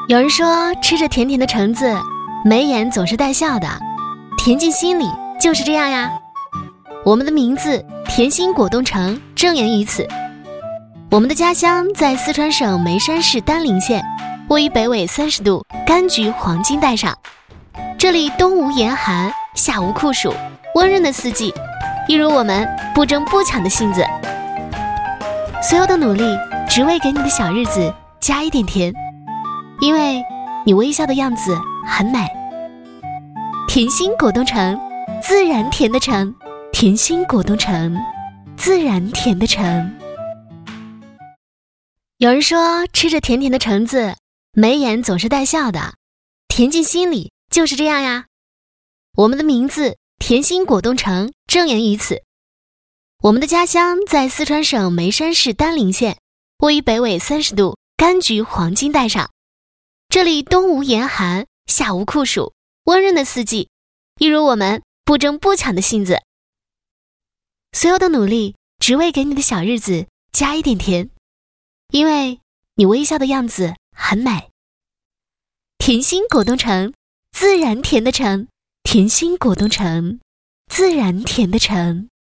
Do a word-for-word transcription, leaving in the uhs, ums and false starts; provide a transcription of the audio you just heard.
有人说吃着甜甜的橙子，眉眼总是带笑的，甜进心里就是这样呀。我们的名字甜心果冻橙正源于此。我们的家乡在四川省眉山市丹棱县，位于北纬三十度柑橘黄金带上。这里冬无严寒，夏无酷暑，温润的四季，一如我们不争不抢的性子。所有的努力只为给你的小日子加一点甜，因为你微笑的样子很美。甜心果冻橙，自然甜的橙。甜心果冻橙，自然甜的橙。有人说吃着甜甜的橙子，眉眼总是带笑的，甜进心里就是这样呀。我们的名字甜心果冻橙正源于此。我们的家乡在四川省眉山市丹棱县，位于北纬三十度柑橘黄金带上。这里冬无严寒，夏无酷暑，温润的四季，一如我们不争不抢的性子。所有的努力只为给你的小日子加一点甜，因为你微笑的样子很美。甜心果冻橙，自然甜的橙。甜心果冻橙，自然甜的橙。